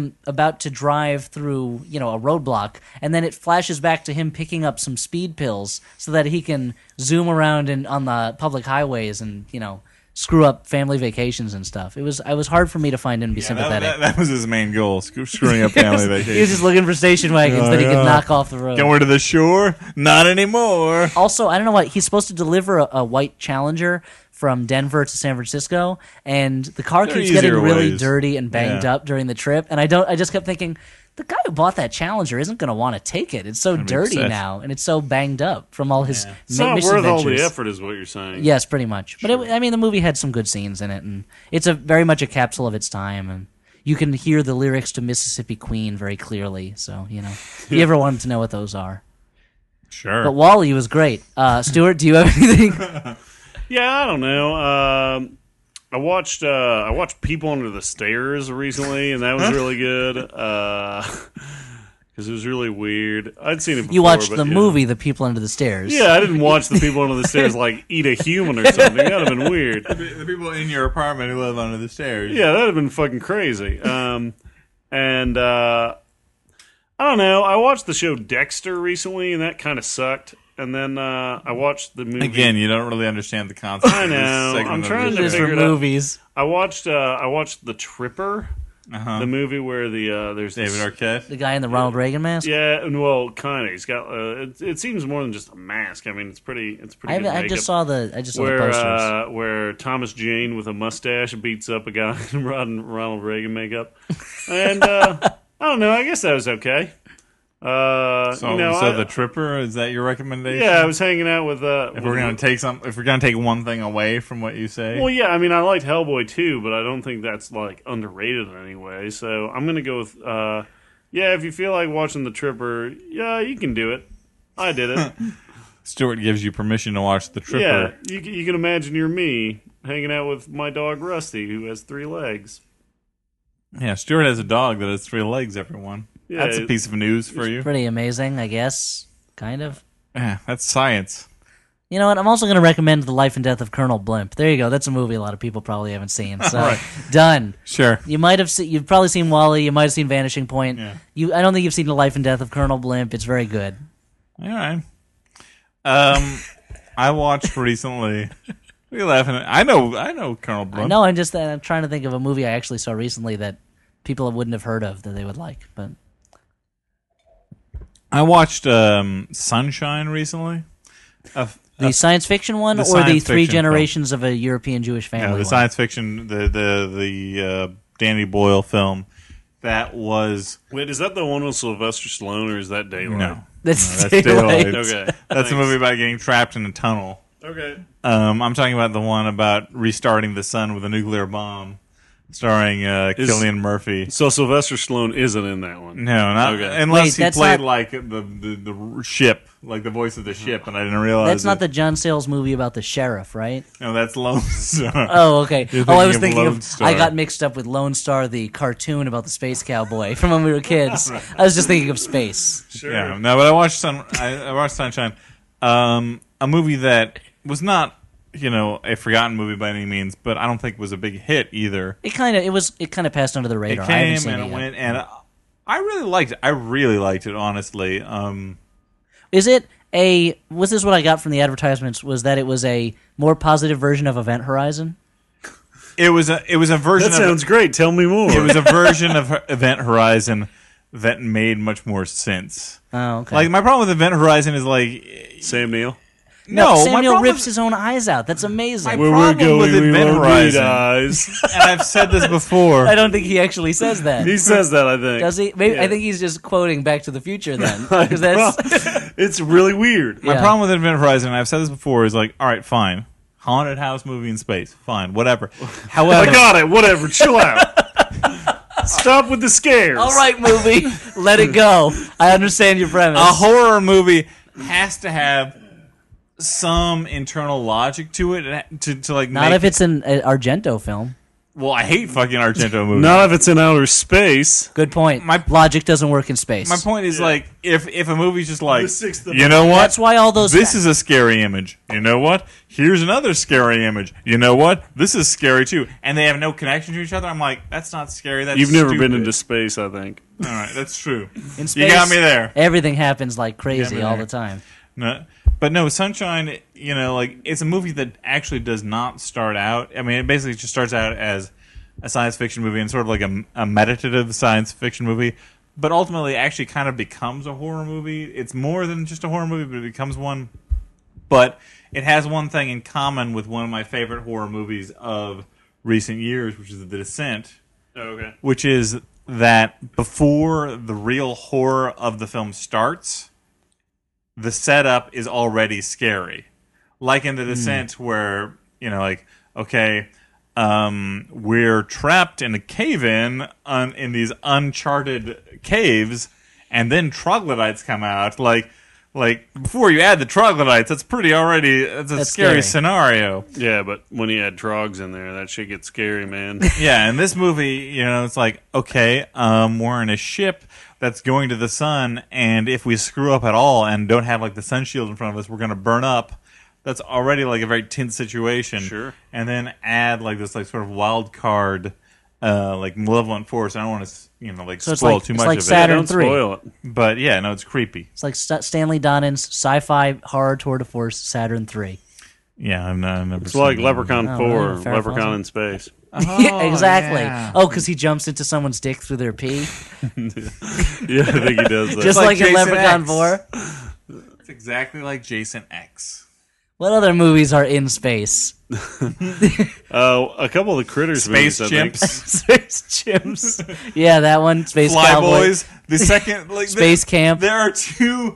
to drive through a roadblock, and then it flashes back to him picking up some speed pills so that he can zoom around on the public highways and screw up family vacations and stuff. It was hard for me to find him to be sympathetic. That was his main goal, screwing up family vacations. He was just looking for station wagons that he could knock off the road. Going to the shore? Not anymore. Also, I don't know why he's supposed to deliver a white Challenger from Denver to San Francisco, and the car There are keeps getting easier really ways. dirty and banged Yeah. up during the trip. And I just kept thinking, the guy who bought that Challenger isn't going to want to take it. It's so dirty upset. now, and it's so banged up from all his It's not worth all the misadventures. effort, is what you're saying. Yes, pretty much. But the movie had some good scenes in it, and it's very much a capsule of its time, and you can hear the lyrics to Mississippi Queen very clearly. So if you ever wanted to know what those are. Sure. But WALL-E was great. Stuart, do you have anything? Yeah, I don't know. I watched People Under the Stairs recently, and that was really good. Because it was really weird. I'd seen it before. You watched but, the movie, The People Under the Stairs. Yeah, I didn't watch the people under the stairs like eat a human or something. That would have been weird. The people in your apartment who live under the stairs. Yeah, that would have been fucking crazy. And I don't know. I watched the show Dexter recently, and that kind of sucked. And then I watched the movie. Again, you don't really understand the concept. I of this know. segment I'm of trying the to Just show. for figure it out. movies. I watched The Tripper, the movie where there's David this, Arquette. The guy in the Ronald Reagan mask? Yeah, and well, kind of. He's got. It seems more than just a mask. I mean, it's pretty. It's pretty. Good I makeup. just saw the posters. Where Thomas Jane with a mustache beats up a guy in Ronald Reagan makeup, and I don't know. I guess that was okay. So The Tripper, is that your recommendation? Yeah, I was hanging out with. If we're gonna take one thing away from what you say, Well, yeah, I mean, I liked Hellboy too, but I don't think that's like underrated in any way. So I'm gonna go with. Yeah, if you feel like watching The Tripper, yeah, you can do it. I did it. Stuart gives you permission to watch The Tripper. Yeah, you can imagine you're me hanging out with my dog Rusty, who has 3 legs. Yeah, Stuart has a dog that has 3 legs. Everyone, Yeah, that's a piece of news for you. Pretty amazing, I guess. Kind of. Yeah, that's science. You know what? I'm also going to recommend The Life and Death of Colonel Blimp. There you go. That's a movie a lot of people probably haven't seen. So Right. done. Sure. You've probably seen Wall-E. You might have seen Vanishing Point. Yeah. I don't think you've seen The Life and Death of Colonel Blimp. It's very good. All right. I watched recently. What are you laughing at? I know Colonel Blimp. No, I'm trying to think of a movie I actually saw recently that people wouldn't have heard of that they would like. But I watched Sunshine recently. the science fiction one, the or the science 3 fiction generations of a European Jewish family. the one? science fiction, the Danny Boyle film. That was Wait, is that the one with Sylvester Stallone, or is that Daylight? no. That's That's Daylight. Okay. That's a movie about getting trapped in a tunnel. Okay. I'm talking about the one about restarting the sun with a nuclear bomb, starring Cillian Murphy. So Sylvester Stallone isn't in that one. No, not Okay. unless Wait, he that's played not- like the ship, like the voice of the ship, and I didn't realize That's not it. the John Sayles movie about the sheriff, right? No, that's Lone Star. Oh, okay. You're I was thinking thinking of of. Lone Star. I got mixed up with Lone Star, the cartoon about the space cowboy from when we were kids. I was just thinking of space. Sure. Yeah, no, but I watched Sunshine, a movie that was not, a forgotten movie by any means, but I don't think was a big hit either. It kind of passed under the It radar. I haven't came seen and it it yet. went, and I really liked it. I really liked it, honestly. Was this what I got from the advertisements? Was that it was a more positive version of Event Horizon? It was a version. That sounds great. Tell me more. It was a version of Event Horizon that made much more sense. Oh, okay. Like my problem with Event Horizon is like Sam Neill. no, my Samuel problem rips is- his own eyes out. That's amazing. My Where problem we're going, with we Event won't need Horizon, eyes. and I've said this before. I don't think he actually says that. He says that, I think. Does he? Maybe Yeah. I think he's just quoting Back to the Future then, because that's It's really weird. My Yeah. problem with Event Horizon, and I've said this before, is like, all right, fine, haunted house movie in space, fine, whatever. I However, got it. Whatever. Chill out. Stop with the scares. all right. Movie, let it go. I understand your premise. a horror movie has to have some internal logic to it to like Not make if it's an Argento film. well, I hate fucking Argento movies. Not if it's in outer space. Good point. My- Logic doesn't work in space. My point is like if a movie's just like The sixth of you know what, That's why all those. this is a scary image. You know what? Here's another scary image. You know what? This is scary too. And they have no connection to each other. I'm like, that's not scary. That's You've never been stupid. into space, I think. All right, that's true. in space, You got me there. Everything happens like crazy me all there. the time. No, but no, Sunshine. Like it's a movie that actually does not start out. I mean, it basically just starts out as a science fiction movie and sort of like a meditative science fiction movie. But ultimately, actually, kind of becomes a horror movie. It's more than just a horror movie, but it becomes one. But it has one thing in common with one of my favorite horror movies of recent years, which is The Descent. Okay. Which is that before the real horror of the film starts, the setup is already scary. Like in The Descent, where, okay, we're trapped in a cave-in in these uncharted caves, and then troglodytes come out. Like, like before you add the troglodytes, that's a scary scary. scenario. Yeah, but when you add trogs in there, that shit gets scary, man. Yeah, in this movie, it's like, okay, we're in a ship that's going to the sun, and if we screw up at all and don't have like the sun shield in front of us, we're going to burn up. That's already like a very tense situation. Sure. And then add like this like sort of wild card, like malevolent force. I don't want to So it's spoil like- too it's much like of Saturn it. Don't III. spoil it. But yeah, no, it's creepy. It's like Stanley Donen's sci-fi horror tour de force Saturn III. Yeah, I've never. It's seen like that. Leprechaun Oh, 4, really? Farrah Leprechaun Fawcett? in Space. Yeah, exactly. yeah. Oh, because he jumps into someone's dick through their pee, Yeah, I think he does that. just like like in Jason Leprechaun X. 4. It's exactly like Jason X. What other movies are in space? A couple of the Critters Space movies, I think. chimps, Space Chimps. Yeah, that one. Space Fly Cowboy. Boys. The second, like Space Camp. There are two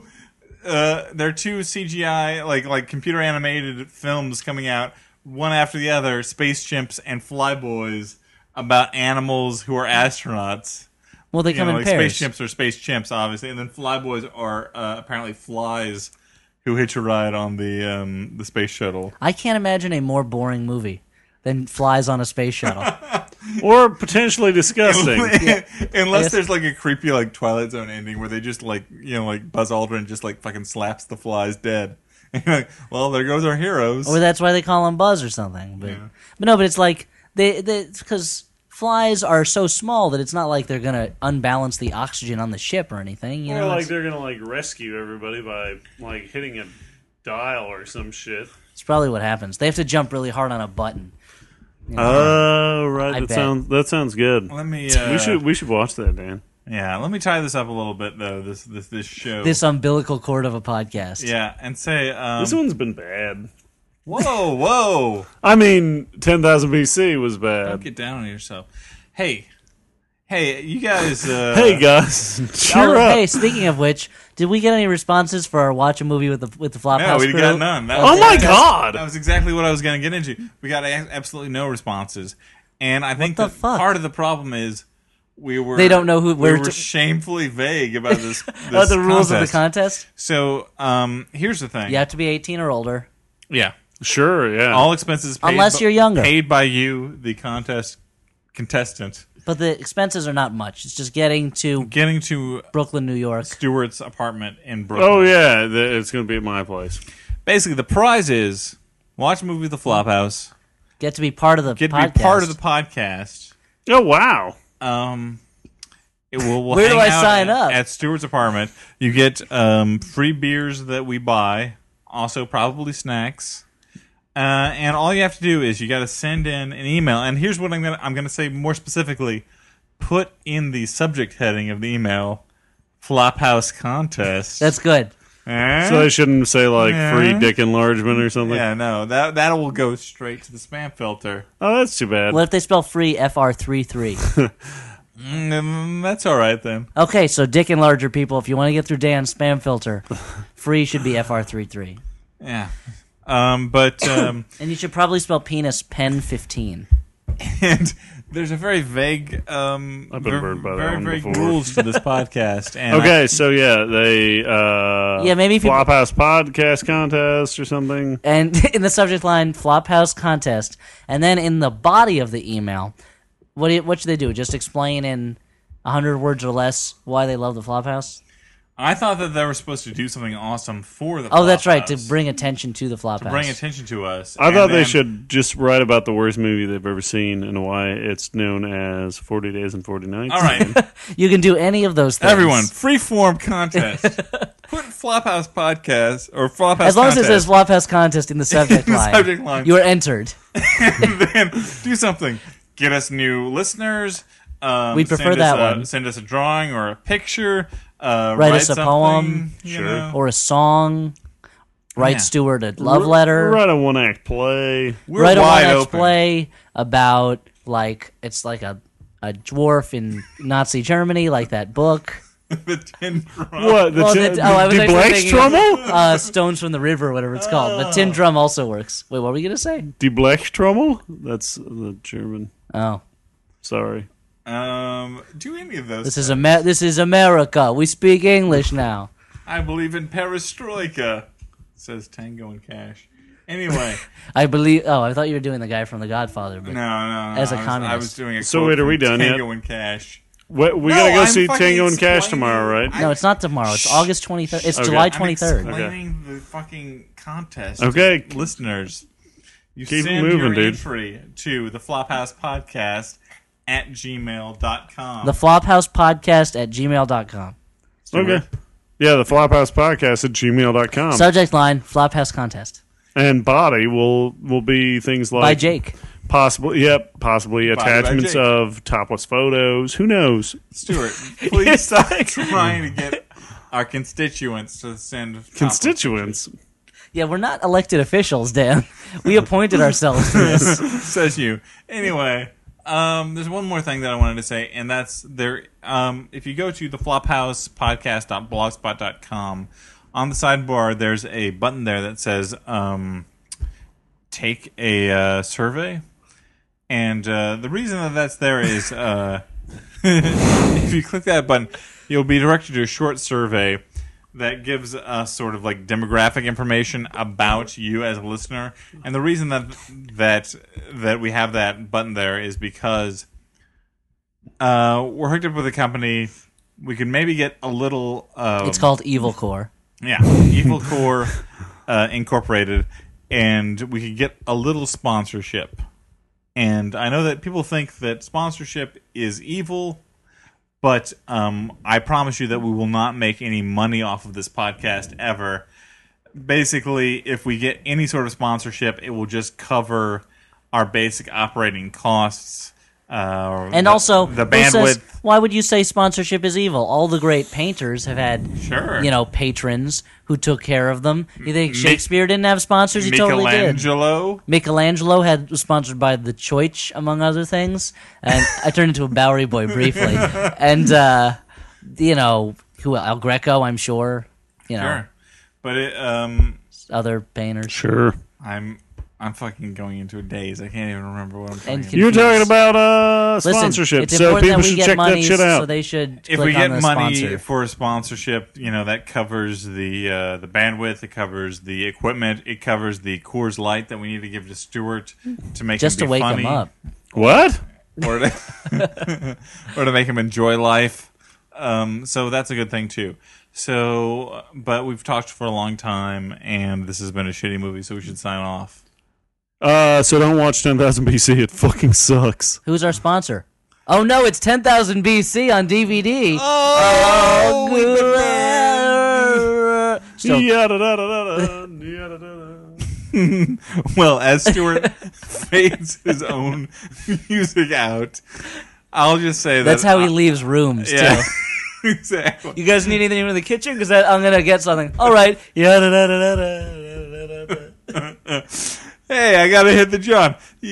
CGI like computer animated films coming out, one after the other. Space Chimps and Fly Boys, about animals who are astronauts. Well, they come in Like pairs. Space Chimps are space chimps, obviously, and then Fly Boys are apparently flies who hitch a ride on the space shuttle. I can't imagine a more boring movie than Flies on a Space Shuttle. Or potentially disgusting. Unless there's like a creepy like Twilight Zone ending where they just like like Buzz Aldrin just like fucking slaps the flies dead. And you're like, well, there goes our heroes. Or that's why they call him Buzz or something. But it's like they because flies are so small that it's not like they're gonna unbalance the oxygen on the ship or anything. You Or know, like it's, they're gonna like rescue everybody by like hitting a dial or some shit. it's probably what happens. They have to jump really hard on a button. Oh, right. I That bet. sounds good. Let me. We should watch that, Dan. Yeah, let me tie this up a little bit though. This show. This umbilical cord of a podcast. Yeah, and say. This one's been bad. Whoa! I mean, 10,000 BC was Don't bad. get down on yourself. Hey, you guys. Hey guys, cheer Oh, up! hey, speaking of which, did we get any responses for our watch a movie with the Flophouse No, we crew? got none. That Oh was- my god! That was exactly what I was going to get into. We got absolutely no responses, and I think the that fuck? part of the problem is we were. They don't know who- we where were to- shamefully vague about this. Oh, the rules of the contest. contest? So, here's the thing. You have to be 18 or older. Yeah. Sure, yeah. All expenses paid Unless you're younger. paid by you, the contestant. But the expenses are not much. It's just getting to Getting to Brooklyn, New York. Stewart's apartment in Brooklyn. Oh yeah, it's gonna be at my place. Basically, the prize is watch a movie with the Flophouse. Get to be part of the Get to podcast. be part of the podcast. Oh wow! We'll Where do hang I out sign up? At Stewart's apartment. You get free beers that we buy, also probably snacks. And all you have to do is you got to send in an email. And here's what I'm gonna say more specifically. Put in the subject heading of the email, Flophouse Contest. That's good. Eh? So I shouldn't say like Yeah. free dick enlargement or something. Yeah, no, that will go straight to the spam filter. Oh, that's too bad. What if they spell free FR33? That's all right then. Okay, so Dick Enlarger people, if you want to get through Dan's spam filter, free should be FR33. Yeah. But And you should probably spell penis pen 15. and there's a very vague I've been burned by that very one vague before. rules to this podcast. And Okay, so yeah, they Yeah, maybe people- Flophouse podcast contest or something. And in the subject line, Flophouse Contest. And then in the body of the email, what should they do? Just explain in 100 words or less why they love the Flophouse? I thought that they were supposed to do something awesome for the Oh, that's right, to Flophouse, bring attention to the Flophouse. bring attention to us. I And thought they then- should just write about the worst movie they've ever seen and why it's known as 40 Days and 40 Nights. All right, You can do any of those things. everyone, free form contest. Put Flophouse podcast or Flophouse As long as it contest. says Flophouse Contest in the subject In the line, subject line. you are entered. Then do something. Get us new listeners. We'd prefer send that us one. Send us a drawing or a picture. Write us a something, poem. you Sure. know. Or a song. Write Yeah. Stewart a love letter. Write a one-act play. We're Write a wide one-act open. play about, like, it's like a dwarf in Nazi Germany, like that book. The tin drum. What? The Well, I was Die actually thinking of, Blechtrommel? Stones from the River, whatever it's called. But Tin Drum also works. Wait, what were we going to say? Die Blechtrommel? That's the German. Oh. Sorry. Do any of those. This is America. We speak English now. I believe in perestroika, says Tango and Cash. Anyway. I believe. Oh, I thought you were doing the guy from The Godfather. But No. As a I communist. was doing a So quote wait, are we from done yet? Tango and Cash. We gotta go see Tango and Cash tomorrow, right? No, it's not tomorrow. It's August 23rd. It's July 23rd. I'm explaining the fucking contest. Okay. To listeners. You Keep send moving, your dude. entry to the Flophouse Podcast at gmail.com. The Flophouse Podcast at gmail.com. Okay. Yeah, the Flophouse Podcast at gmail.com. Subject line: Flophouse contest And body will be things like by Jake. possibly by attachments Jake. of topless photos. Who knows? Stuart, please stop trying to get our constituents to send Constituents. Yeah, we're not elected officials, Dan. We appointed ourselves to this. Says you. Anyway, there's one more thing that I wanted to say, and that's there. If you go to the flophousepodcast.blogspot.com, on the sidebar there's a button there that says take a survey, and the reason that that's there is if you click that button, you'll be directed to a short survey that gives us sort of like demographic information about you as a listener. And the reason that we have that button there is because we're hooked up with a company. We could maybe get a little. It's called Evil Core. Yeah, Evil Core Incorporated, and we could get a little sponsorship. And I know that people think that sponsorship is evil. But I promise you that we will not make any money off of this podcast ever. Basically, if we get any sort of sponsorship, it will just cover our basic operating costs. And also, the who says- bandwidth. why would you say sponsorship is evil? All the great painters have had, Sure. patrons who took care of them. You think Shakespeare didn't have sponsors? He totally did. Michelangelo was sponsored by the Choich, among other things. And I turned into a Bowery Boy briefly. And, who else? El Greco, I'm sure. Sure. But Other painters. Sure. I'm fucking going into a daze. I can't even remember what I'm talking And about. You were talking about Listen, sponsorship, it's so important people that we should get check money, that shit out. So they should If click we get on the money sponsor. for a sponsorship, that covers the bandwidth, it covers the equipment, it covers the Coors Light that we need to give to Stuart to make Just him to be wake funny, him up. What? or to, or to make him enjoy life. So that's a good thing too. So, but we've talked for a long time, and this has been a shitty movie, so we should sign off. So don't watch 10,000 BC. It fucking sucks. Who's our sponsor? Oh no, it's 10,000 BC on DVD. Oh, So, well, as Stuart fades his own music out, I'll just say that's how he leaves rooms, Yeah, too. exactly. You guys need anything in the kitchen? Because I'm going to get something. All right. Hey, I gotta hit the John.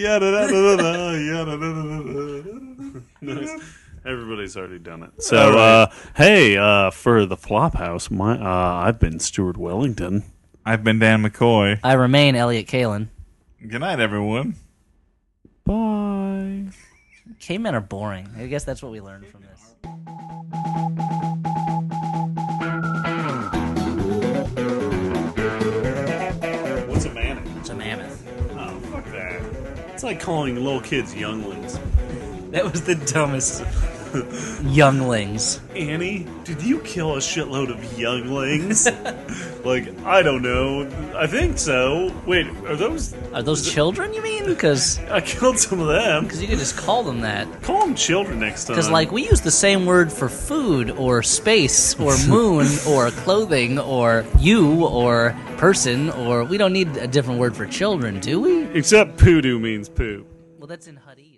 Everybody's already done it. So, hey, for the Flophouse, I've been Stuart Wellington. I've been Dan McCoy. I remain Elliot Kalin. Good night, everyone. Bye. Cavemen are boring. I guess that's what we learned from this. What's a mammoth? It's a mammoth. Oh, fuck that. It's like calling little kids younglings. That was the dumbest. Younglings. Annie, did you kill a shitload of younglings? Like, I don't know. I think so. Wait, are those... Are those children, you mean? Because I killed some of them. you could just call them that. Call them children next time. Because, like, we use the same word for food or space or moon or clothing or you or person, or we don't need a different word for children, do we? Except poodoo means poop. Well, that's in Hadith.